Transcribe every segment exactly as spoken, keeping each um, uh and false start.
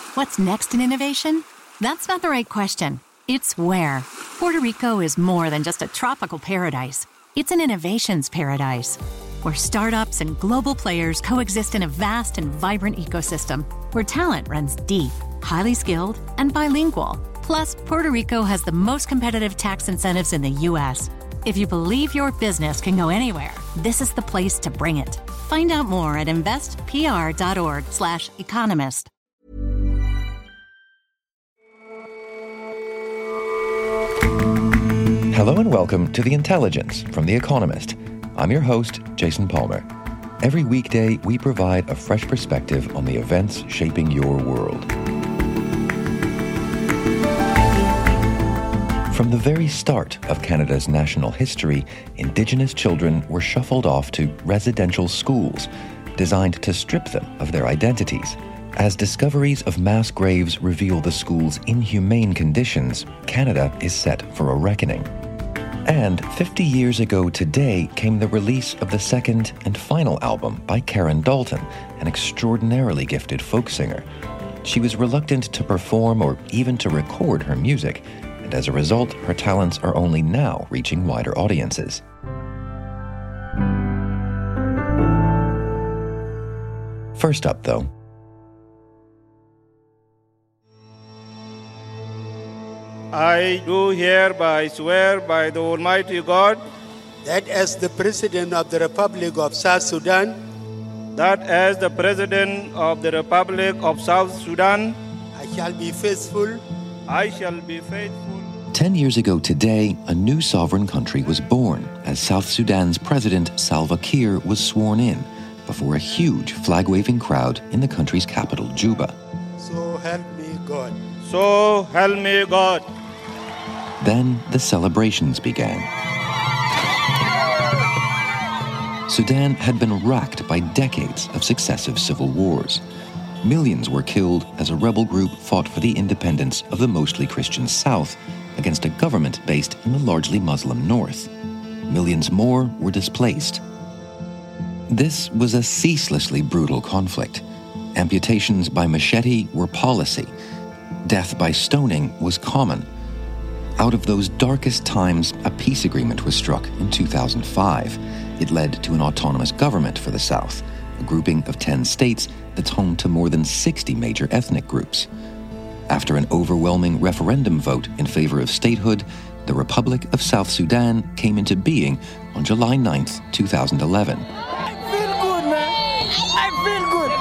What's next in innovation? That's not the right question. It's where. Puerto Rico is more than just a tropical paradise. It's an innovations paradise, where startups and global players coexist in a vast and vibrant ecosystem, where talent runs deep, highly skilled, and bilingual. Plus, Puerto Rico has the most competitive tax incentives in the U S. If you believe your business can go anywhere, this is the place to bring it. Find out more at investpr.org slash economist. Hello and welcome to The Intelligence from The Economist. I'm your host, Jason Palmer. Every weekday, we provide a fresh perspective on the events shaping your world. From the very start of Canada's national history, Indigenous children were shuffled off to residential schools, designed to strip them of their identities. As discoveries of mass graves reveal the school's inhumane conditions, Canada is set for a reckoning. And fifty years ago today came the release of the second and final album by Karen Dalton, an extraordinarily gifted folk singer. She was reluctant to perform or even to record her music, and as a result, her talents are only now reaching wider audiences. First up, though, I do hereby swear by the Almighty God that as the President of the Republic of South Sudan, that as the President of the Republic of South Sudan, I shall be faithful. I shall be faithful. Ten years ago today, a new sovereign country was born as South Sudan's President Salva Kiir was sworn in before a huge flag-waving crowd in the country's capital, Juba. So help me God. So help me God. Then the celebrations began. Sudan had been racked by decades of successive civil wars. Millions were killed as a rebel group fought for the independence of the mostly Christian South against a government based in the largely Muslim North. Millions more were displaced. This was a ceaselessly brutal conflict. Amputations by machete were policy. Death by stoning was common. Out of those darkest times, a peace agreement was struck in two thousand five. It led to an autonomous government for the South, a grouping of ten states that's home to more than sixty major ethnic groups. After an overwhelming referendum vote in favor of statehood, the Republic of South Sudan came into being on July ninth, two thousand eleven. I feel good, man. I feel good.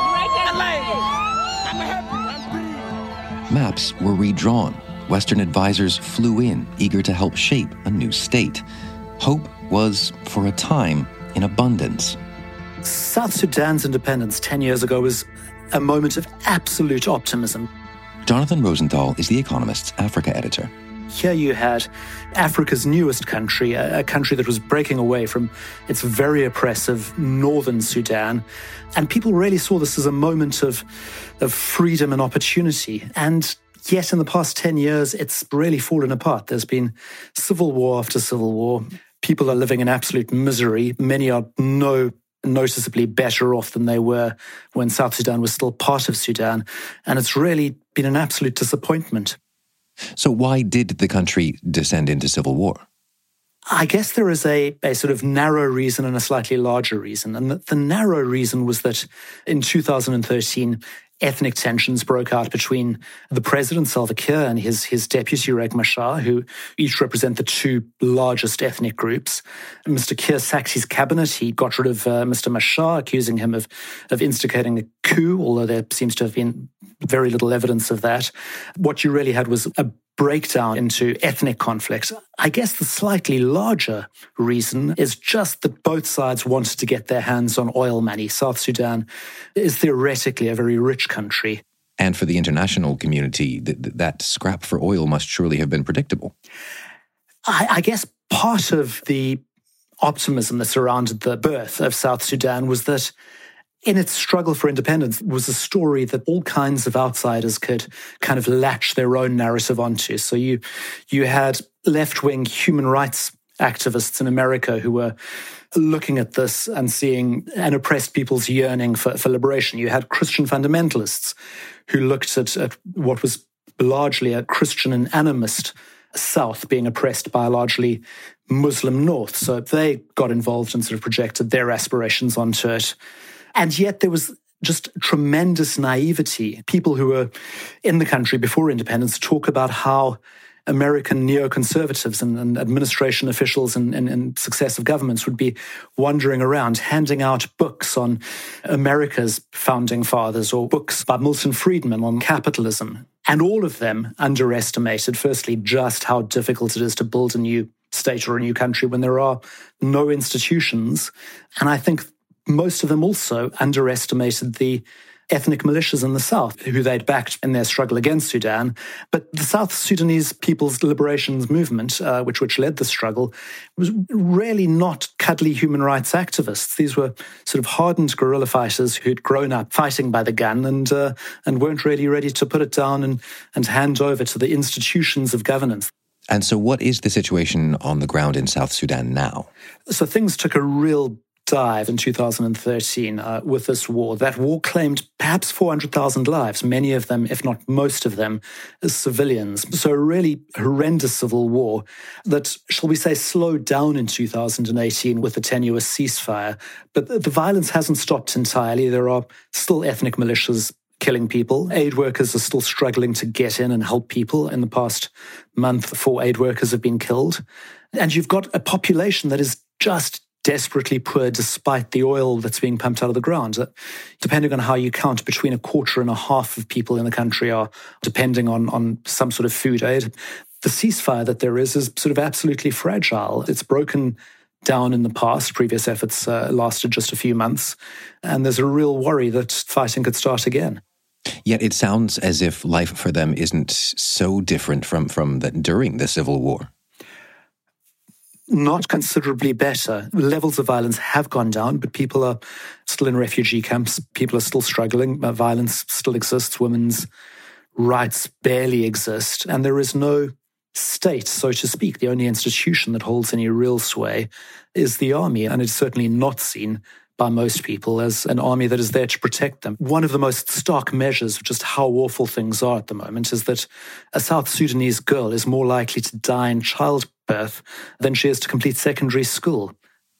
I'm happy. I'm free. Maps were redrawn. Western advisors flew in, eager to help shape a new state. Hope was, for a time, in abundance. South Sudan's independence ten years ago was a moment of absolute optimism. Jonathan Rosenthal is The Economist's Africa editor. Here you had Africa's newest country, a, a country that was breaking away from its very oppressive northern Sudan. And people really saw this as a moment of, of freedom and opportunity. And yet in the past ten years, it's really fallen apart. There's been civil war after civil war. People are living in absolute misery. Many are no noticeably better off than they were when South Sudan was still part of Sudan. And it's really been an absolute disappointment. So why did the country descend into civil war? I guess there is a, a sort of narrow reason and a slightly larger reason. And the, the narrow reason was that in two thousand thirteen, ethnic tensions broke out between the president, Salva Kiir, and his, his deputy, Riek Machar, who each represent the two largest ethnic groups. Mister Kiir sacked his cabinet. He got rid of uh, Mister Machar, accusing him of, of instigating a coup, although there seems to have been very little evidence of that. What you really had was a breakdown into ethnic conflicts. I guess the slightly larger reason is just that both sides wanted to get their hands on oil money. South Sudan is theoretically a very rich country. And for the international community, th- th- that scrap for oil must surely have been predictable. I, I guess part of the optimism that surrounded the birth of South Sudan was that in its struggle for independence was a story that all kinds of outsiders could kind of latch their own narrative onto. So you you had left-wing human rights activists in America who were looking at this and seeing an oppressed people's yearning for, for liberation. You had Christian fundamentalists who looked at, at what was largely a Christian and animist South being oppressed by a largely Muslim North. So they got involved and sort of projected their aspirations onto it. And yet there was just tremendous naivety. People who were in the country before independence talk about how American neoconservatives and, and administration officials and, and, and successive governments would be wandering around handing out books on America's founding fathers or books by Milton Friedman on capitalism. And all of them underestimated, firstly, just how difficult it is to build a new state or a new country when there are no institutions. And I think most of them also underestimated the ethnic militias in the South, who they'd backed in their struggle against Sudan. But the South Sudanese People's Liberation Movement, uh, which, which led the struggle, was really not cuddly human rights activists. These were sort of hardened guerrilla fighters who'd grown up fighting by the gun and uh, and weren't really ready to put it down and, and hand over to the institutions of governance. And so what is the situation on the ground in South Sudan now? So things took a real dive in two thousand thirteen uh, with this war. That war claimed perhaps four hundred thousand lives, many of them, if not most of them, as civilians. So a really horrendous civil war that, shall we say, slowed down in two thousand eighteen with a tenuous ceasefire. But the violence hasn't stopped entirely. There are still ethnic militias killing people. Aid workers are still struggling to get in and help people. In the past month, four aid workers have been killed. And you've got a population that is just desperately poor despite the oil that's being pumped out of the ground. Depending on how you count, between a quarter and a half of people in the country are depending on, on some sort of food aid. The ceasefire that there is is sort of absolutely fragile. It's broken down in the past. Previous efforts uh, lasted just a few months. And there's a real worry that fighting could start again. Yet it sounds as if life for them isn't so different from, from that during the Civil War. Not considerably better. Levels of violence have gone down, but people are still in refugee camps. People are still struggling. Violence still exists. Women's rights barely exist. And there is no state, so to speak. The only institution that holds any real sway is the army, and it's certainly not seen by most people as an army that is there to protect them. One of the most stark measures of just how awful things are at the moment is that a South Sudanese girl is more likely to die in childbirth than she is to complete secondary school.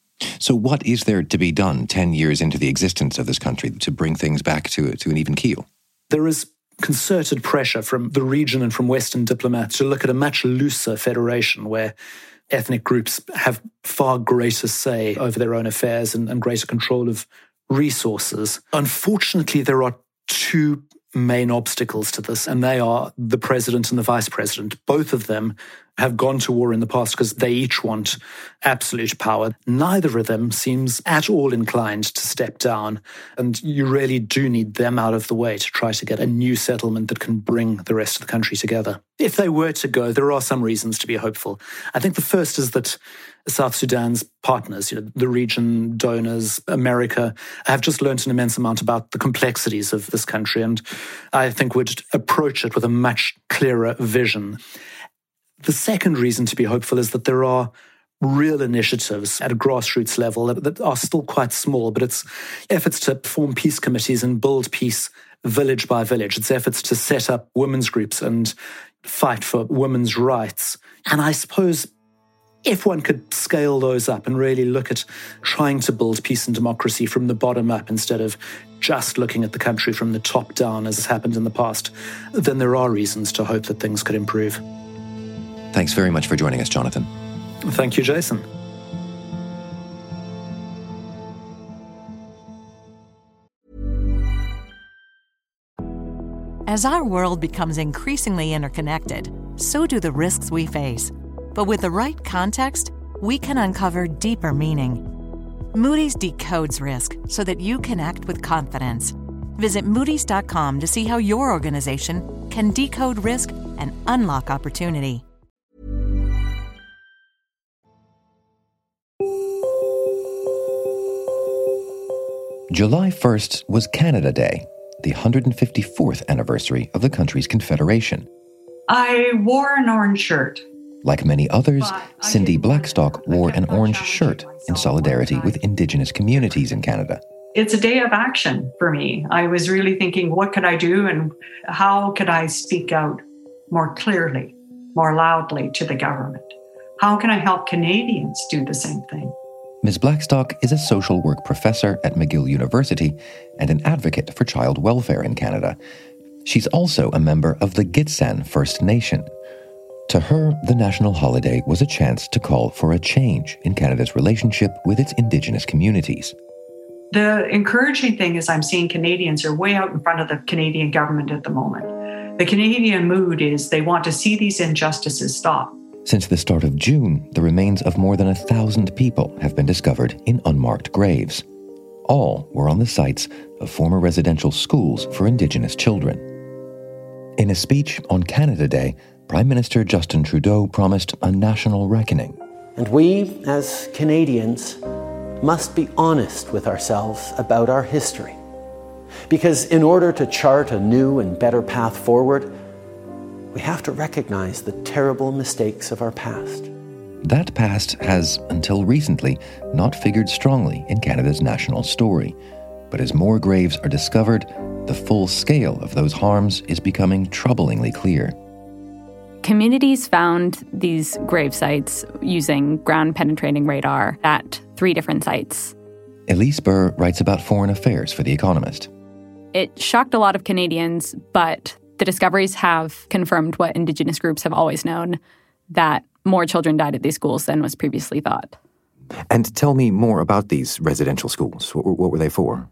So what is there to be done ten years into the existence of this country to bring things back to, to an even keel? There is concerted pressure from the region and from Western diplomats to look at a much looser federation where ethnic groups have far greater say over their own affairs and, and greater control of resources. Unfortunately, there are two main obstacles to this, and they are the president and the vice president. Both of them have gone to war in the past because they each want absolute power. Neither of them seems at all inclined to step down, and you really do need them out of the way to try to get a new settlement that can bring the rest of the country together. If they were to go, there are some reasons to be hopeful. I think the first is that South Sudan's partners, you know, the region, donors, America, have just learned an immense amount about the complexities of this country, and I think would approach it with a much clearer vision. The second reason to be hopeful is that there are real initiatives at a grassroots level that are still quite small, but it's efforts to form peace committees and build peace village by village. It's efforts to set up women's groups and fight for women's rights. And I suppose if one could scale those up and really look at trying to build peace and democracy from the bottom up instead of just looking at the country from the top down as has happened in the past, then there are reasons to hope that things could improve. Thanks very much for joining us, Jonathan. Thank you, Jason. As our world becomes increasingly interconnected, so do the risks we face. But with the right context, we can uncover deeper meaning. Moody's decodes risk so that you can act with confidence. Visit Moody's dot com to see how your organization can decode risk and unlock opportunity. July first was Canada Day, the one hundred fifty-fourth anniversary of the country's confederation. I wore an orange shirt Like many others, Cindy Blackstock wore an orange shirt in solidarity with Indigenous communities in Canada. It's a day of action for me. I was really thinking, what could I do and how could I speak out more clearly, more loudly to the government? How can I help Canadians do the same thing? Miz Blackstock is a social work professor at McGill University and an advocate for child welfare in Canada. She's also a member of the Gitxsan First Nation. To her, the national holiday was a chance to call for a change in Canada's relationship with its Indigenous communities. The encouraging thing is I'm seeing Canadians are way out in front of the Canadian government at the moment. The Canadian mood is they want to see these injustices stop. Since the start of June, the remains of more than a thousand people have been discovered in unmarked graves. All were on the sites of former residential schools for Indigenous children. In a speech on Canada Day, Prime Minister Justin Trudeau promised a national reckoning. And we, as Canadians, must be honest with ourselves about our history. Because in order to chart a new and better path forward, we have to recognize the terrible mistakes of our past. That past has, until recently, not figured strongly in Canada's national story. But as more graves are discovered, the full scale of those harms is becoming troublingly clear. Communities found these grave sites using ground-penetrating radar at three different sites. Elise Burr writes about foreign affairs for The Economist. It shocked a lot of Canadians, but the discoveries have confirmed what Indigenous groups have always known, that more children died at these schools than was previously thought. And tell me more about these residential schools. What, what were they for?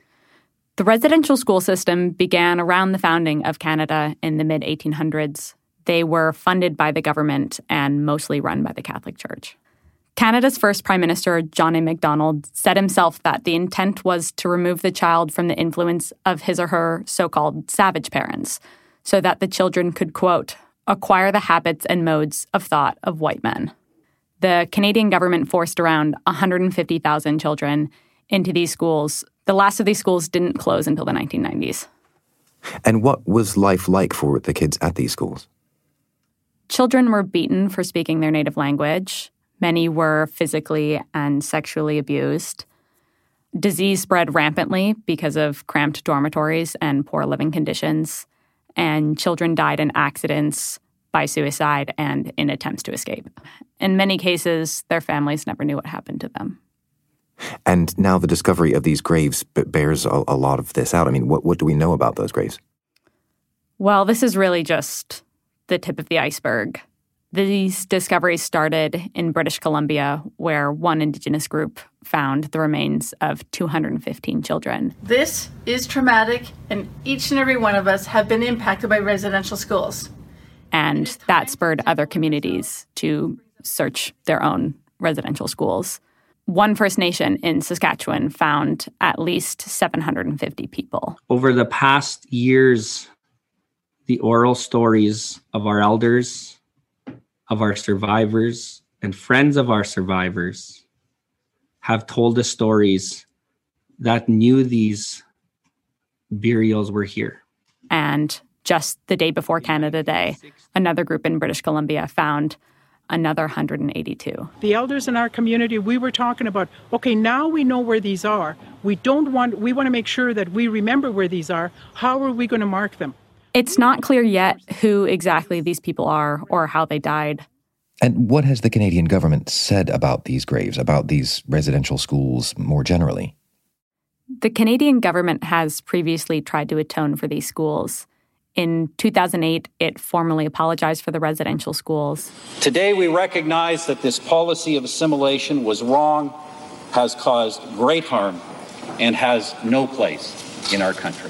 The residential school system began around the founding of Canada in the mid eighteen hundreds. They were funded by the government and mostly run by the Catholic Church. Canada's first Prime Minister, John A. Macdonald, said himself that the intent was to remove the child from the influence of his or her so-called savage parents, so that the children could, quote, acquire the habits and modes of thought of white men. The Canadian government forced around one hundred fifty thousand children into these schools. The last of these schools didn't close until the nineteen nineties. And what was life like for the kids at these schools? Children were beaten for speaking their native language. Many were physically and sexually abused. Disease spread rampantly because of cramped dormitories and poor living conditions. And children died in accidents, by suicide, and in attempts to escape. In many cases, their families never knew what happened to them. And now the discovery of these graves bears a, a lot of this out. I mean, what, what do we know about those graves? Well, this is really just the tip of the iceberg. These discoveries started in British Columbia, where one Indigenous group found the remains of two hundred fifteen children. This is traumatic, and each and every one of us have been impacted by residential schools. And that spurred other communities to search their own residential schools. One First Nation in Saskatchewan found at least seven hundred fifty people. Over the past years, the oral stories of our elders, of our survivors, and friends of our survivors have told us stories that knew these burials were here. And just the day before Canada Day, another group in British Columbia found another one hundred eighty-two. The elders in our community, we were talking about, okay, now we know where these are. We don't want, we want to make sure that we remember where these are. How are we going to mark them? It's not clear yet who exactly these people are or how they died. And what has the Canadian government said about these graves, about these residential schools more generally? The Canadian government has previously tried to atone for these schools. In two thousand eight, it formally apologized for the residential schools. Today, we recognize that this policy of assimilation was wrong, has caused great harm, and has no place in our country.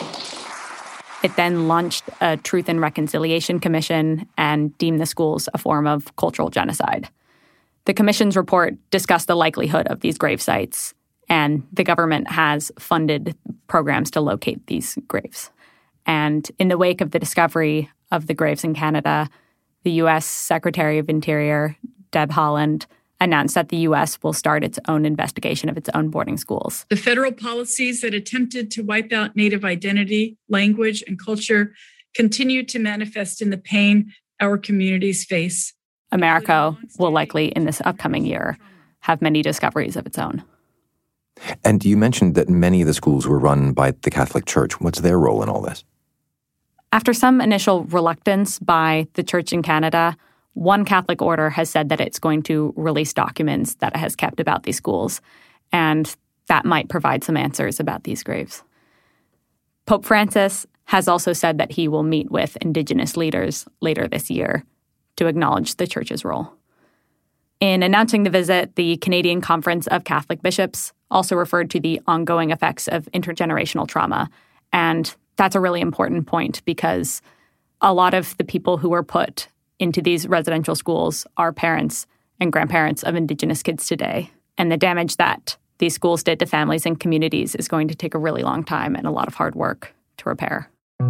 It then launched a Truth and Reconciliation Commission and deemed the schools a form of cultural genocide. The commission's report discussed the likelihood of these grave sites, and the government has funded programs to locate these graves. And in the wake of the discovery of the graves in Canada, the U S Secretary of Interior, Deb Haaland, announced that the U S will start its own investigation of its own boarding schools. The federal policies that attempted to wipe out Native identity, language, and culture continue to manifest in the pain our communities face. America will likely, in this upcoming year, have many discoveries of its own. And you mentioned that many of the schools were run by the Catholic Church. What's their role in all this? After some initial reluctance by the church in Canada, one Catholic order has said that it's going to release documents that it has kept about these schools, and that might provide some answers about these graves. Pope Francis has also said that he will meet with Indigenous leaders later this year to acknowledge the church's role. In announcing the visit, the Canadian Conference of Catholic Bishops also referred to the ongoing effects of intergenerational trauma. And that's a really important point because a lot of the people who were put into these residential schools are parents and grandparents of Indigenous kids today. And the damage that these schools did to families and communities is going to take a really long time and a lot of hard work to repair.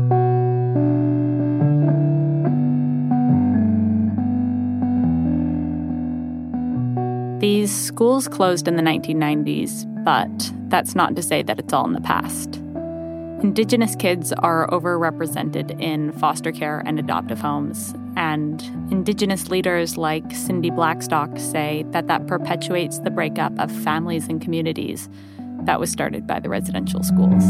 These schools closed in the nineteen nineties, but that's not to say that it's all in the past. Indigenous kids are overrepresented in foster care and adoptive homes, and Indigenous leaders like Cindy Blackstock say that that perpetuates the breakup of families and communities that was started by the residential schools.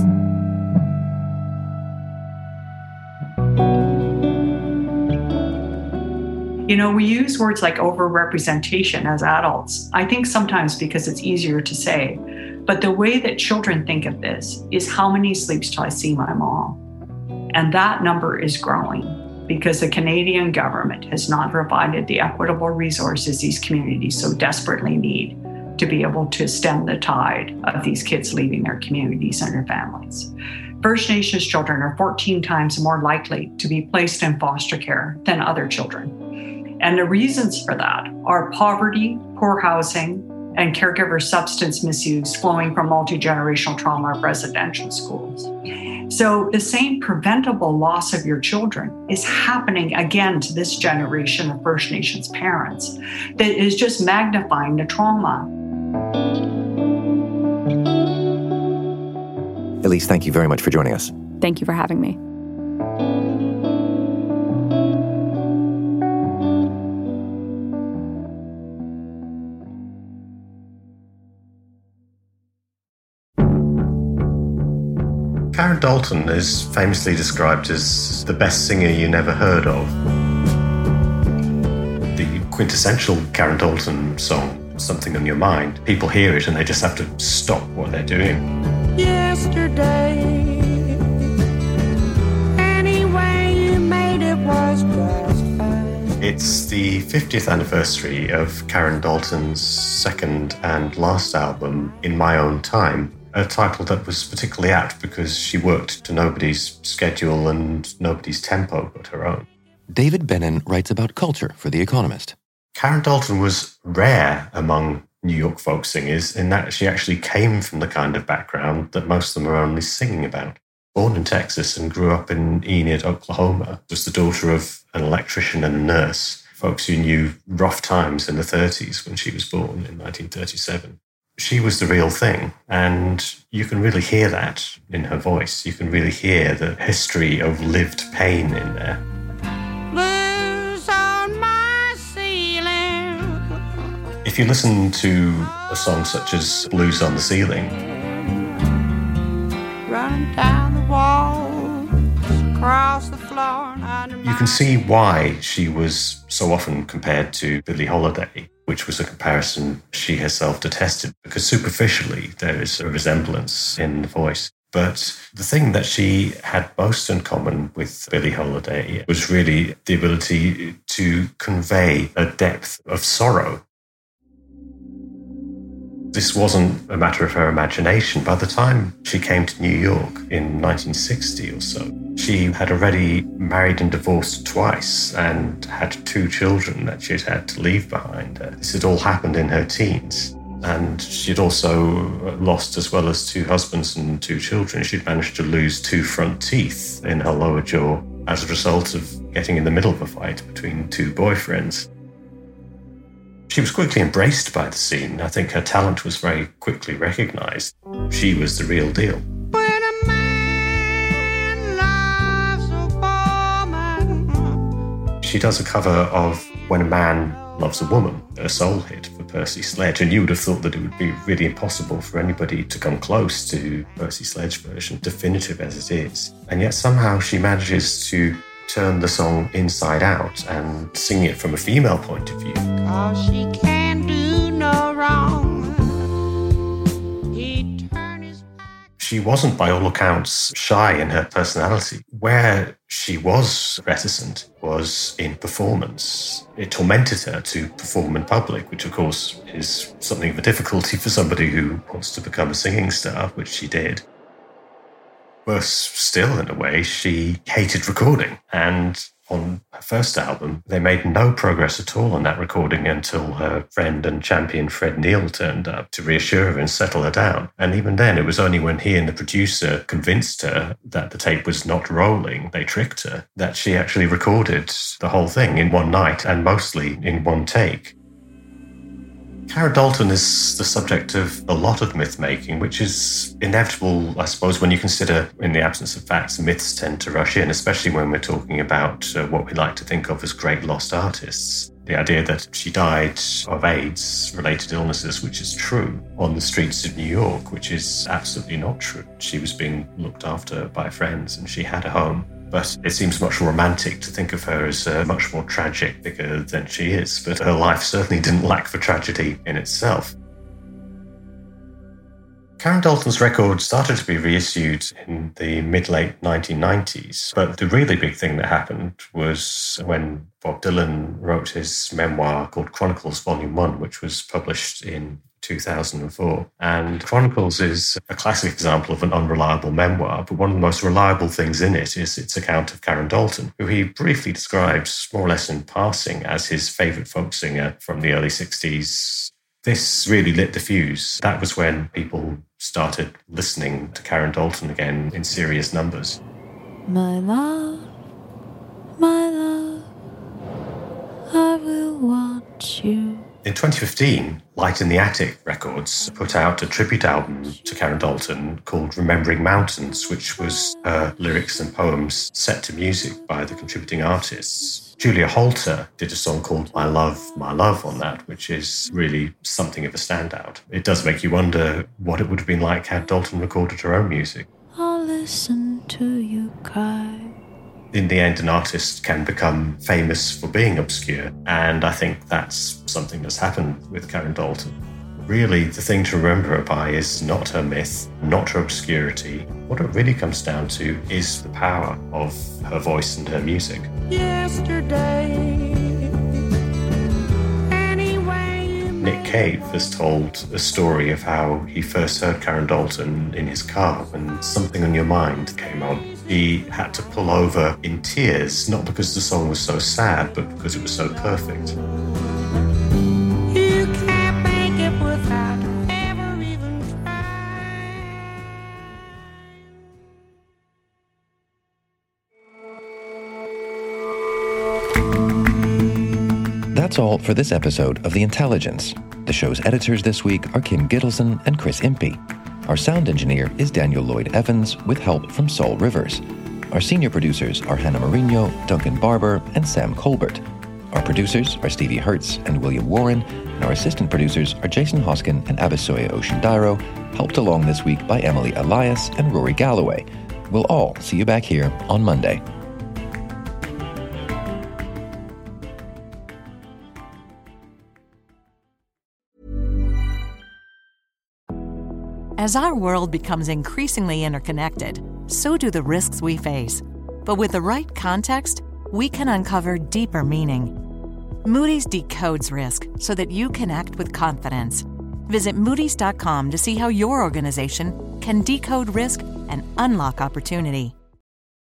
You know, we use words like overrepresentation as adults, I think sometimes because it's easier to say. But the way that children think of this is how many sleeps till I see my mom? And that number is growing because the Canadian government has not provided the equitable resources these communities so desperately need to be able to stem the tide of these kids leaving their communities and their families. First Nations children are fourteen times more likely to be placed in foster care than other children. And the reasons for that are poverty, poor housing, and caregiver substance misuse flowing from multi-generational trauma of residential schools. So the same preventable loss of your children is happening again to this generation of First Nations parents that is just magnifying the trauma. Elise, thank you very much for joining us. Thank you for having me. Karen Dalton is famously described as the best singer you never heard of. The quintessential Karen Dalton song, Something on Your Mind, people hear it and they just have to stop what they're doing. Yesterday, any way you made it was just fine. It's the fiftieth anniversary of Karen Dalton's second and last album, In My Own Time, a title that was particularly apt because she worked to nobody's schedule and nobody's tempo but her own. David Bennin writes about culture for The Economist. Karen Dalton was rare among New York folk singers in that she actually came from the kind of background that most of them are only singing about. Born in Texas and grew up in Enid, Oklahoma, was the daughter of an electrician and a nurse, folks who knew rough times in the thirties when she was born in nineteen thirty-seven. She was the real thing, and you can really hear that in her voice. You can really hear the history of lived pain in there. Blues on my ceiling. If you listen to a song such as Blues on the Ceiling, Running down the walls, across the floor, you can see why she was so often compared to Billie Holiday, which was a comparison she herself detested, because superficially there is a resemblance in the voice. But the thing that she had most in common with Billie Holiday was really the ability to convey a depth of sorrow. This wasn't a matter of her imagination. By the time she came to New York in nineteen sixty or so, she had already married and divorced twice and had two children that she'd had to leave behind her. This had all happened in her teens. And she'd also lost, as well as two husbands and two children, she'd managed to lose two front teeth in her lower jaw as a result of getting in the middle of a fight between two boyfriends. She was quickly embraced by the scene. I think her talent was very quickly recognized. She was the real deal. She does a cover of When a Man Loves a Woman, a soul hit for Percy Sledge, and you would have thought that it would be really impossible for anybody to come close to Percy Sledge version, definitive as it is. And yet somehow she manages to turn the song inside out and sing it from a female point of view. 'Cause she can do no wrong. He turned his She wasn't, by all accounts, shy in her personality. Where she was reticent was in performance. It tormented her to perform in public, which of course is something of a difficulty for somebody who wants to become a singing star, which she did. Worse still, in a way, she hated recording. And on her first album, they made no progress at all on that recording until her friend and champion Fred Neil turned up to reassure her and settle her down. And even then, it was only when he and the producer convinced her that the tape was not rolling, they tricked her, that she actually recorded the whole thing in one night and mostly in one take. Karen Dalton is the subject of a lot of myth-making, which is inevitable, I suppose, when you consider, in the absence of facts, myths tend to rush in, especially when we're talking about uh, what we like to think of as great lost artists. The idea that she died of AIDS-related illnesses, which is true, on the streets of New York, which is absolutely not true. She was being looked after by friends and she had a home. But it seems much more romantic to think of her as a much more tragic figure than she is. But her life certainly didn't lack for tragedy in itself. Karen Dalton's record started to be reissued in the mid-late nineteen nineties. But the really big thing that happened was when Bob Dylan wrote his memoir called Chronicles Volume one, which was published in two thousand four. And Chronicles is a classic example of an unreliable memoir, but one of the most reliable things in it is its account of Karen Dalton, who he briefly describes, more or less in passing, as his favourite folk singer from the early sixties. This really lit the fuse. That was when people started listening to Karen Dalton again in serious numbers. My love, my love, I will want you. In twenty fifteen, Light in the Attic Records put out a tribute album to Karen Dalton called Remembering Mountains, which was her lyrics and poems set to music by the contributing artists. Julia Holter did a song called My Love, My Love on that, which is really something of a standout. It does make you wonder what it would have been like had Dalton recorded her own music. I'll listen to you cry. In the end, an artist can become famous for being obscure, and I think that's something that's happened with Karen Dalton. Really, the thing to remember her by is not her myth, not her obscurity. What it really comes down to is the power of her voice and her music. Yesterday, anyway. Nick Cave has told a story of how he first heard Karen Dalton in his car when Something on Your Mind came on. He had to pull over in tears, not because the song was so sad, but because it was so perfect. You can't make it without ever even trying. That's all for this episode of The Intelligence. The show's editors this week are Kim Gittleson and Chris Impey. Our sound engineer is Daniel Lloyd Evans, with help from Saul Rivers. Our senior producers are Hannah Mourinho, Duncan Barber, and Sam Colbert. Our producers are Stevie Hertz and William Warren, and our assistant producers are Jason Hoskin and Abisoya Oshindairo, helped along this week by Emily Elias and Rory Galloway. We'll all see you back here on Monday. As our world becomes increasingly interconnected, so do the risks we face. But with the right context, we can uncover deeper meaning. Moody's decodes risk so that you can act with confidence. Visit Moody's dot com to see how your organization can decode risk and unlock opportunity.